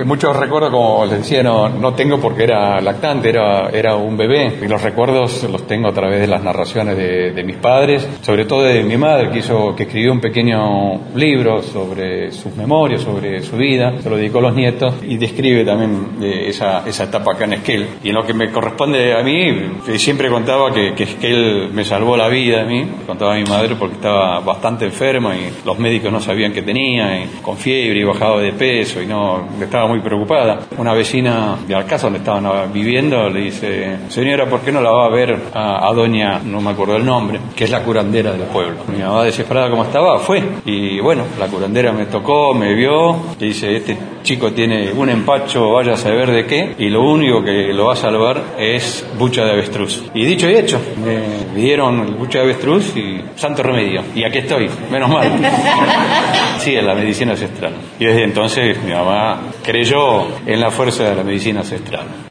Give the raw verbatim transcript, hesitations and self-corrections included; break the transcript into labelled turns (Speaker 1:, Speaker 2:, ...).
Speaker 1: muchos recuerdos, como les decía, no, no tengo porque era lactante, era, era un bebé, y los recuerdos los tengo a través de las narraciones de, de mis padres, sobre todo de mi madre, que hizo, que escribió un pequeño libro sobre sus memorias, sobre su vida, se lo dedicó a los nietos, y describe también de esa, esa etapa acá en Esquel. Y en lo que me corresponde a mí, siempre contaba que, que Esquel me salvó la vida a mí, contaba a mi madre, porque estaba bastante enferma y los médicos no sabían qué tenía, y con fiebre y bajaba de peso, y no, estaba muy preocupada. Una vecina de la casa donde estaban viviendo le dice: señora, ¿por qué no la va a ver a, a doña, no me acuerdo el nombre, que es la curandera del pueblo? Mi mamá, desesperada como estaba, fue, y bueno, la curandera me tocó, me vio, y dice: este chico tiene un empacho, vaya a saber de qué, y lo único que lo va a salvar es bucha de avestruz. Y dicho y hecho, me dieron el bucha de avestruz y santo remedio, y aquí estoy, menos mal. Sí, en la medicina ancestral. Y desde entonces mi mamá creyó en la fuerza de la medicina ancestral.